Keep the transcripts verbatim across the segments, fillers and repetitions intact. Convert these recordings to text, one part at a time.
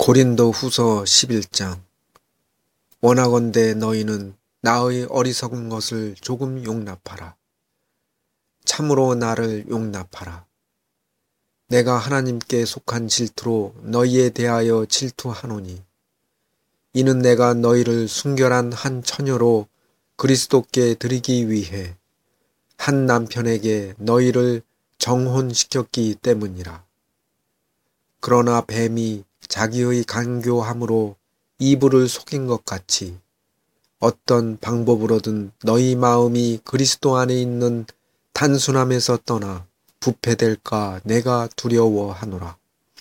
고린도 후서 십일 장. 원하건대 너희는 나의 어리석은 것을 조금 용납하라. 참으로 나를 용납하라. 내가 하나님께 속한 질투로 너희에 대하여 질투하노니 이는 내가 너희를 순결한 한 처녀로 그리스도께 드리기 위해 한 남편에게 너희를 정혼시켰기 때문이라. 그러나 뱀이 자기의 간교함으로 이불을 속인 것 같이 어떤 방법으로든 너희 마음이 그리스도 안에 있는 단순함에서 떠나 부패될까 내가 두려워하노라.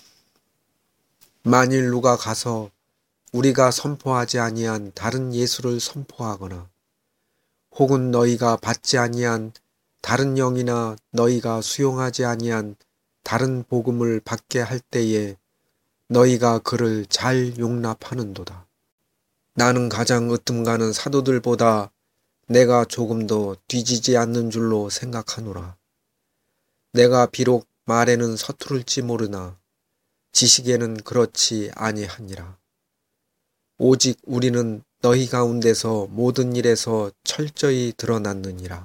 만일 누가 가서 우리가 선포하지 아니한 다른 예수를 선포하거나 혹은 너희가 받지 아니한 다른 영이나 너희가 수용하지 아니한 다른 복음을 받게 할 때에 너희가 그를 잘 용납하는도다. 나는 가장 으뜸가는 사도들보다 내가 조금 더 뒤지지 않는 줄로 생각하노라. 내가 비록 말에는 서투를지 모르나 지식에는 그렇지 아니하니라. 오직 우리는 너희 가운데서 모든 일에서 철저히 드러났느니라.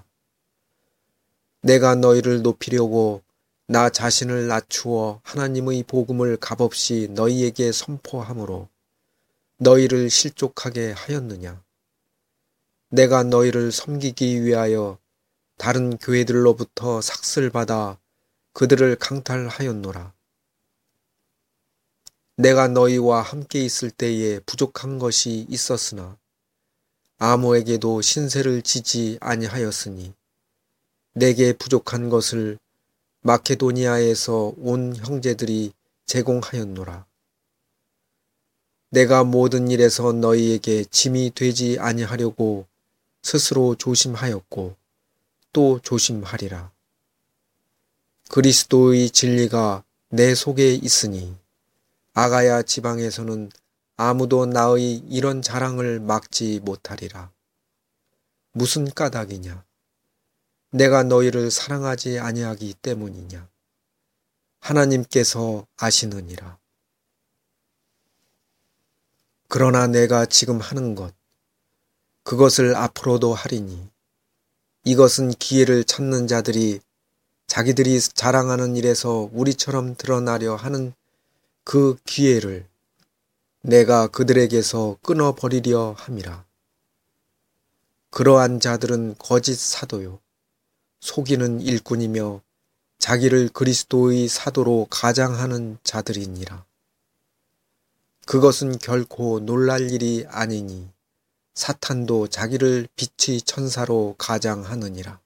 내가 너희를 높이려고 나 자신을 낮추어 하나님의 복음을 값없이 너희에게 선포함으로 너희를 실족하게 하였느냐? 내가 너희를 섬기기 위하여 다른 교회들로부터 삭슬 받아 그들을 강탈하였노라. 내가 너희와 함께 있을 때에 부족한 것이 있었으나 아무에게도 신세를 지지 아니하였으니 내게 부족한 것을 마케도니아에서 온 형제들이 제공하였노라. 내가 모든 일에서 너희에게 짐이 되지 아니하려고 스스로 조심하였고 또 조심하리라. 그리스도의 진리가 내 속에 있으니 아가야 지방에서는 아무도 나의 이런 자랑을 막지 못하리라. 무슨 까닭이냐? 내가 너희를 사랑하지 아니하기 때문이냐? 하나님께서 아시느니라. 그러나 내가 지금 하는 것, 그것을 앞으로도 하리니 이것은 기회를 찾는 자들이 자기들이 자랑하는 일에서 우리처럼 드러나려 하는 그 기회를 내가 그들에게서 끊어버리려 함이라. 그러한 자들은 거짓 사도요 속이는 일꾼이며 자기를 그리스도의 사도로 가장하는 자들이니라. 그것은 결코 놀랄 일이 아니니 사탄도 자기를 빛의 천사로 가장하느니라.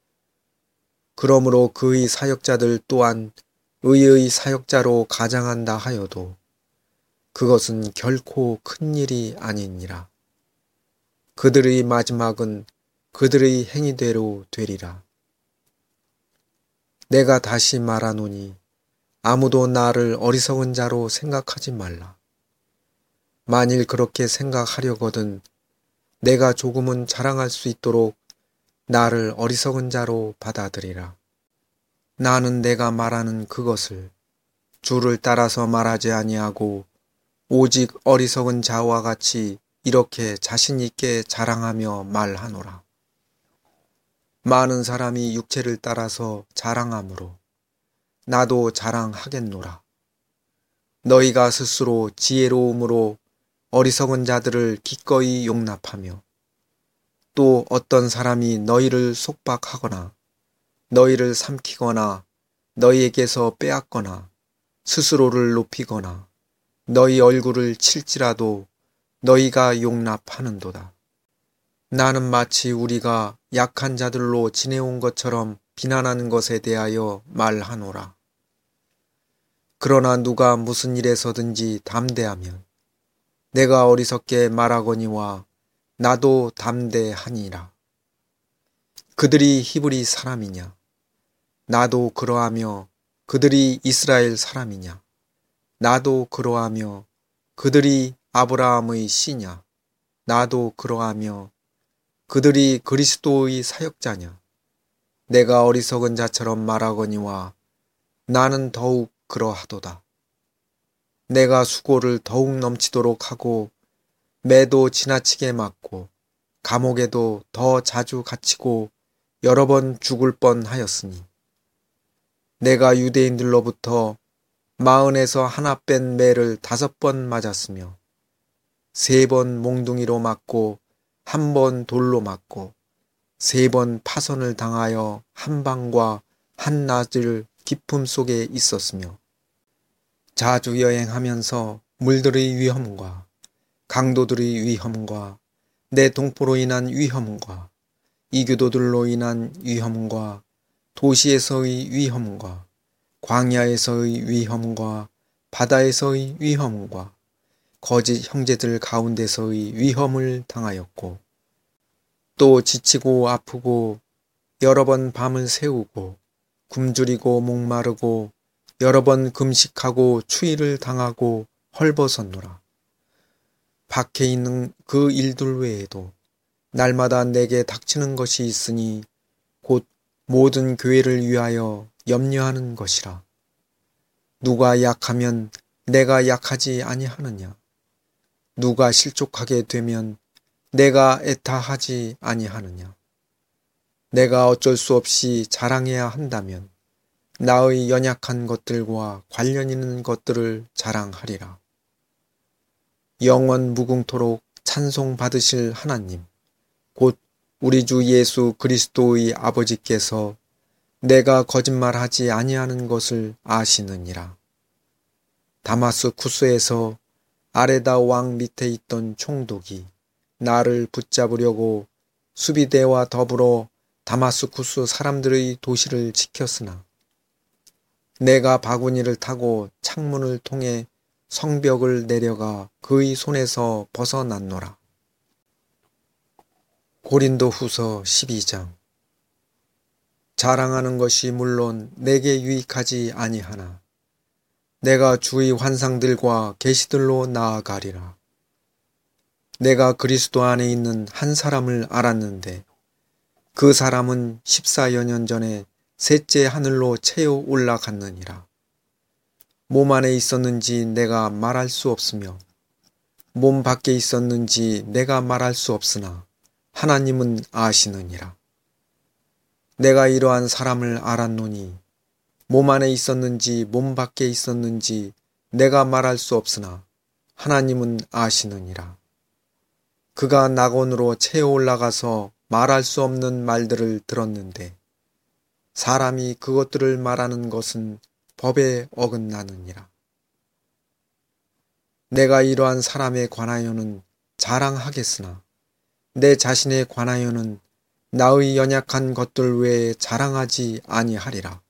그러므로 그의 사역자들 또한 의의 사역자로 가장한다 하여도 그것은 결코 큰 일이 아니니라. 그들의 마지막은 그들의 행위대로 되리라. 내가 다시 말하노니 아무도 나를 어리석은 자로 생각하지 말라. 만일 그렇게 생각하려거든 내가 조금은 자랑할 수 있도록 나를 어리석은 자로 받아들이라. 나는 내가 말하는 그것을 주를 따라서 말하지 아니하고 오직 어리석은 자와 같이 이렇게 자신 있게 자랑하며 말하노라. 많은 사람이 육체를 따라서 자랑하므로 나도 자랑하겠노라. 너희가 스스로 지혜로움으로 어리석은 자들을 기꺼이 용납하며 또 어떤 사람이 너희를 속박하거나 너희를 삼키거나 너희에게서 빼앗거나 스스로를 높이거나 너희 얼굴을 칠지라도 너희가 용납하는도다. 나는 마치 우리가 약한 자들로 지내온 것처럼 비난하는 것에 대하여 말하노라. 그러나 누가 무슨 일에서든지 담대하면 내가 어리석게 말하거니와 나도 담대하니라. 그들이 히브리 사람이냐? 나도 그러하며 그들이 이스라엘 사람이냐? 나도 그러하며 그들이 아브라함의 씨냐? 나도 그러하며 그들이 그리스도의 사역자냐? 내가 어리석은 자처럼 말하거니와 나는 더욱 그러하도다. 내가 수고를 더욱 넘치도록 하고 매도 지나치게 맞고 감옥에도 더 자주 갇히고 여러 번 죽을 뻔하였으니 내가 유대인들로부터 마흔에서 하나 뺀 매를 다섯 번 맞았으며 세 번 몽둥이로 맞고 한 번 돌로 맞고 세 번 파선을 당하여 한 밤과 한 낮을 기품 속에 있었으며 자주 여행하면서 물들의 위험과 강도들의 위험과 내 동포로 인한 위험과 이교도들로 인한 위험과 도시에서의 위험과 광야에서의 위험과 바다에서의 위험과 거짓 형제들 가운데서의 위험을 당하였고 또 지치고 아프고 여러 번 밤을 새우고 굶주리고 목마르고 여러 번 금식하고 추위를 당하고 헐벗었노라. 밖에 있는 그 일들 외에도 날마다 내게 닥치는 것이 있으니 곧 모든 교회를 위하여 염려하는 것이라. 누가 약하면 내가 약하지 아니하느냐? 누가 실족하게 되면 내가 애타하지 아니하느냐? 내가 어쩔 수 없이 자랑해야 한다면 나의 연약한 것들과 관련 있는 것들을 자랑하리라. 영원 무궁토록 찬송 받으실 하나님, 곧 우리 주 예수 그리스도의 아버지께서 내가 거짓말하지 아니하는 것을 아시느니라. 다마스쿠스에서 아레다 왕 밑에 있던 총독이 나를 붙잡으려고 수비대와 더불어 다마스쿠스 사람들의 도시를 지켰으나 내가 바구니를 타고 창문을 통해 성벽을 내려가 그의 손에서 벗어났노라. 고린도후서 십이 장. 자랑하는 것이 물론 내게 유익하지 아니하나 내가 주의 환상들과 계시들로 나아가리라. 내가 그리스도 안에 있는 한 사람을 알았는데 그 사람은 십사여 년 전에 셋째 하늘로 채워 올라갔느니라. 몸 안에 있었는지 내가 말할 수 없으며 몸 밖에 있었는지 내가 말할 수 없으나 하나님은 아시느니라. 내가 이러한 사람을 알았노니 몸 안에 있었는지 몸 밖에 있었는지 내가 말할 수 없으나 하나님은 아시느니라. 그가 낙원으로 채워 올라가서 말할 수 없는 말들을 들었는데 사람이 그것들을 말하는 것은 법에 어긋나느니라. 내가 이러한 사람에 관하여는 자랑하겠으나 내 자신에 관하여는 나의 연약한 것들 외에 자랑하지 아니하리라.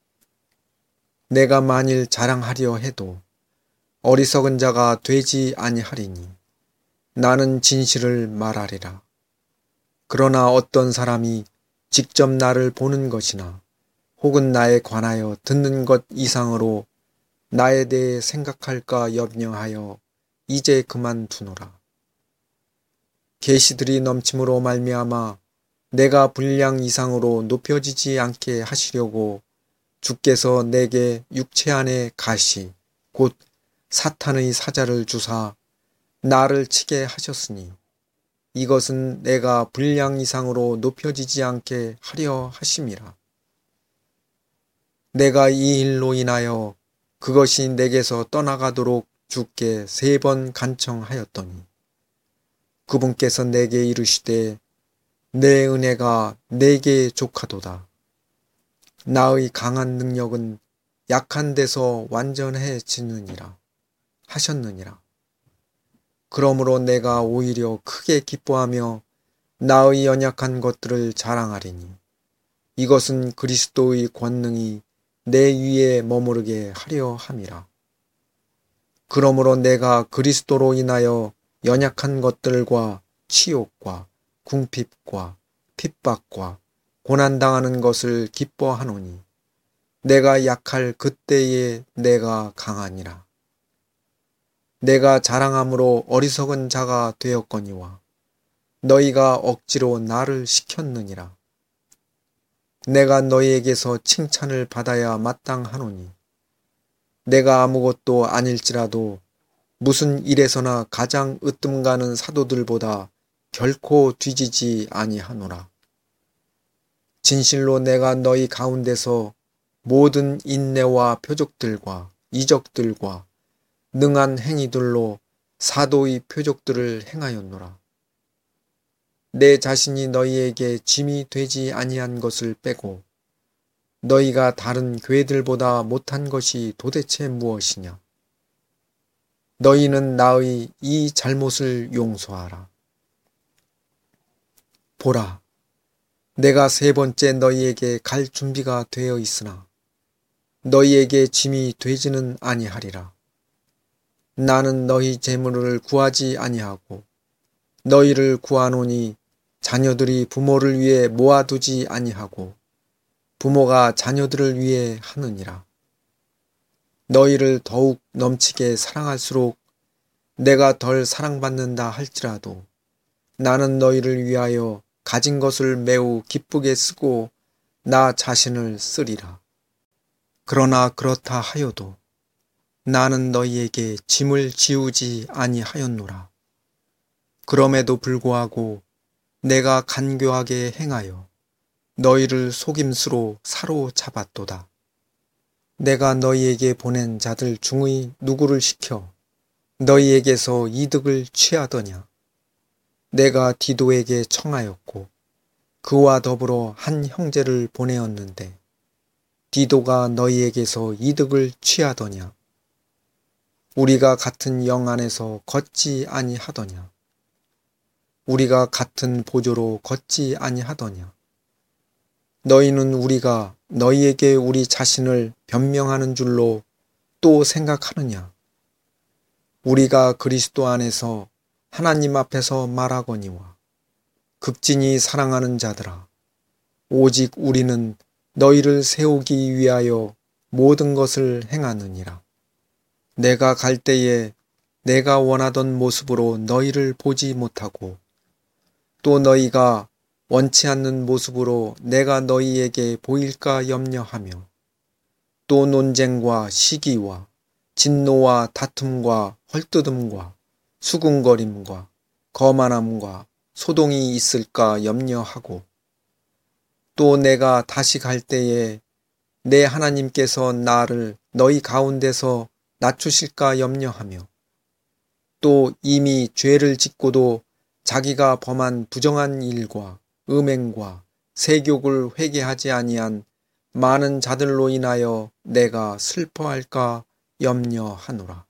내가 만일 자랑하려 해도 어리석은 자가 되지 아니하리니 나는 진실을 말하리라. 그러나 어떤 사람이 직접 나를 보는 것이나 혹은 나에 관하여 듣는 것 이상으로 나에 대해 생각할까 염려하여 이제 그만두노라. 계시들이 넘침으로 말미암아 내가 분량 이상으로 높여지지 않게 하시려고 주께서 내게 육체 안에 가시 곧 사탄의 사자를 주사 나를 치게 하셨으니 이것은 내가 분량 이상으로 높여지지 않게 하려 하심이라. 내가 이 일로 인하여 그것이 내게서 떠나가도록 주께 세 번 간청하였더니 그분께서 내게 이르시되 내 은혜가 내게 족하도다. 나의 강한 능력은 약한 데서 완전해지느니라 하셨느니라. 그러므로 내가 오히려 크게 기뻐하며 나의 연약한 것들을 자랑하리니 이것은 그리스도의 권능이 내 위에 머무르게 하려 함이라. 그러므로 내가 그리스도로 인하여 연약한 것들과 치욕과 궁핍과 핍박과 고난당하는 것을 기뻐하노니 내가 약할 그때에 내가 강하니라. 내가 자랑함으로 어리석은 자가 되었거니와 너희가 억지로 나를 시켰느니라. 내가 너희에게서 칭찬을 받아야 마땅하노니 내가 아무것도 아닐지라도 무슨 일에서나 가장 으뜸 가는 사도들보다 결코 뒤지지 아니하노라. 진실로 내가 너희 가운데서 모든 인내와 표적들과 이적들과 능한 행위들로 사도의 표적들을 행하였노라. 내 자신이 너희에게 짐이 되지 아니한 것을 빼고 너희가 다른 교회들보다 못한 것이 도대체 무엇이냐? 너희는 나의 이 잘못을 용서하라. 보라, 내가 세 번째 너희에게 갈 준비가 되어 있으나 너희에게 짐이 되지는 아니하리라. 나는 너희 재물을 구하지 아니하고 너희를 구하노니 자녀들이 부모를 위해 모아두지 아니하고 부모가 자녀들을 위해 하느니라. 너희를 더욱 넘치게 사랑할수록 내가 덜 사랑받는다 할지라도 나는 너희를 위하여 가진 것을 매우 기쁘게 쓰고 나 자신을 쓰리라. 그러나 그렇다 하여도 나는 너희에게 짐을 지우지 아니하였노라. 그럼에도 불구하고 내가 간교하게 행하여 너희를 속임수로 사로잡았도다. 내가 너희에게 보낸 자들 중의 누구를 시켜 너희에게서 이득을 취하더냐? 내가 디도에게 청하였고 그와 더불어 한 형제를 보내었는데 디도가 너희에게서 이득을 취하더냐? 우리가 같은 영 안에서 걷지 아니하더냐? 우리가 같은 보조로 걷지 아니하더냐? 너희는 우리가 너희에게 우리 자신을 변명하는 줄로 또 생각하느냐? 우리가 그리스도 안에서 하나님 앞에서 말하거니와 극진히 사랑하는 자들아, 오직 우리는 너희를 세우기 위하여 모든 것을 행하느니라. 내가 갈 때에 내가 원하던 모습으로 너희를 보지 못하고 또 너희가 원치 않는 모습으로 내가 너희에게 보일까 염려하며 또 논쟁과 시기와 진노와 다툼과 헐뜯음과 수군거림과 거만함과 소동이 있을까 염려하고 또 내가 다시 갈 때에 내 하나님께서 나를 너희 가운데서 낮추실까 염려하며 또 이미 죄를 짓고도 자기가 범한 부정한 일과 음행과 세욕을 회개하지 아니한 많은 자들로 인하여 내가 슬퍼할까 염려하노라.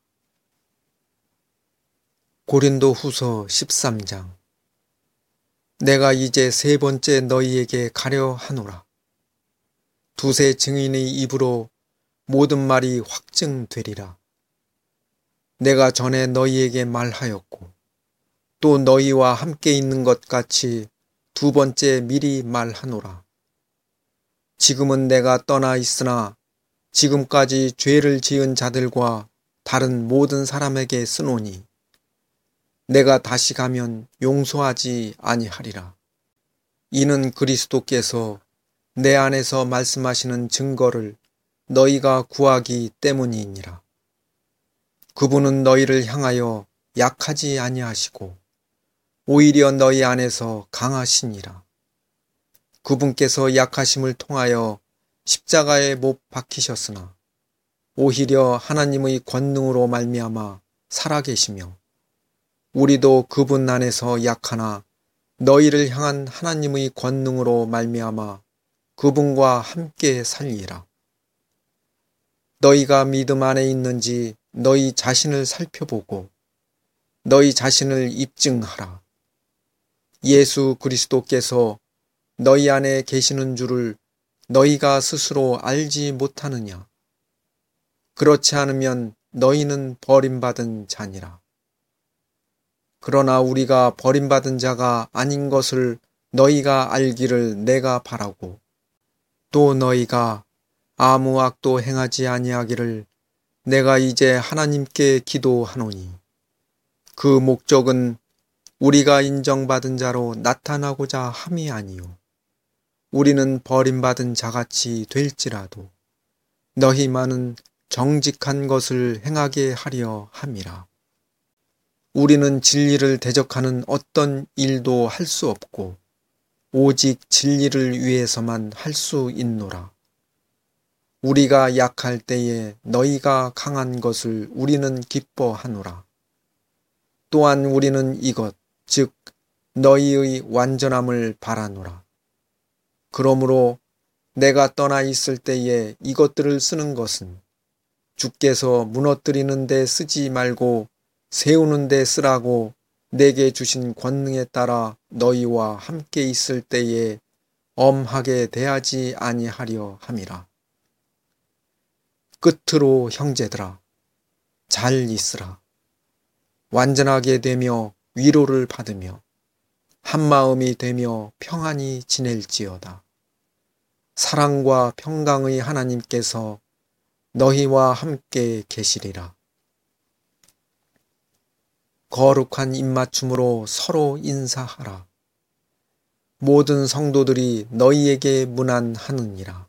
고린도 후서 십삼 장. 내가 이제 세 번째 너희에게 가려 하노라. 두세 증인의 입으로 모든 말이 확증되리라. 내가 전에 너희에게 말하였고 또 너희와 함께 있는 것 같이 두 번째 미리 말하노라. 지금은 내가 떠나 있으나 지금까지 죄를 지은 자들과 다른 모든 사람에게 쓰노니 내가 다시 가면 용서하지 아니하리라. 이는 그리스도께서 내 안에서 말씀하시는 증거를 너희가 구하기 때문이니라. 그분은 너희를 향하여 약하지 아니하시고 오히려 너희 안에서 강하시니라. 그분께서 약하심을 통하여 십자가에 못 박히셨으나 오히려 하나님의 권능으로 말미암아 살아계시며 우리도 그분 안에서 약하나 너희를 향한 하나님의 권능으로 말미암아 그분과 함께 살리라. 너희가 믿음 안에 있는지 너희 자신을 살펴보고 너희 자신을 입증하라. 예수 그리스도께서 너희 안에 계시는 줄을 너희가 스스로 알지 못하느냐? 그렇지 않으면 너희는 버림받은 자니라. 그러나 우리가 버림받은 자가 아닌 것을 너희가 알기를 내가 바라고 또 너희가 아무 악도 행하지 아니하기를 내가 이제 하나님께 기도하노니 그 목적은 우리가 인정받은 자로 나타나고자 함이 아니요 우리는 버림받은 자같이 될지라도 너희만은 정직한 것을 행하게 하려 함이라. 우리는 진리를 대적하는 어떤 일도 할 수 없고 오직 진리를 위해서만 할 수 있노라. 우리가 약할 때에 너희가 강한 것을 우리는 기뻐하노라. 또한 우리는 이것, 즉 너희의 완전함을 바라노라. 그러므로 내가 떠나 있을 때에 이것들을 쓰는 것은 주께서 무너뜨리는 데 쓰지 말고 세우는 데 쓰라고 내게 주신 권능에 따라 너희와 함께 있을 때에 엄하게 대하지 아니하려 함이라. 끝으로 형제들아, 잘 있으라. 완전하게 되며 위로를 받으며 한마음이 되며 평안히 지낼지어다. 사랑과 평강의 하나님께서 너희와 함께 계시리라. 거룩한 입맞춤으로 서로 인사하라. 모든 성도들이 너희에게 문안하느니라.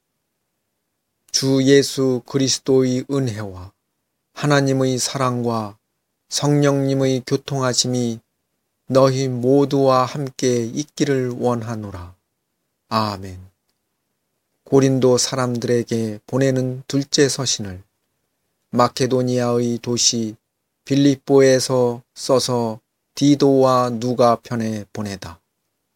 주 예수 그리스도의 은혜와 하나님의 사랑과 성령님의 교통하심이 너희 모두와 함께 있기를 원하노라. 아멘. 고린도 사람들에게 보내는 둘째 서신을 마케도니아의 도시 빌립보에서 써서 디도와 누가 편에 보내다.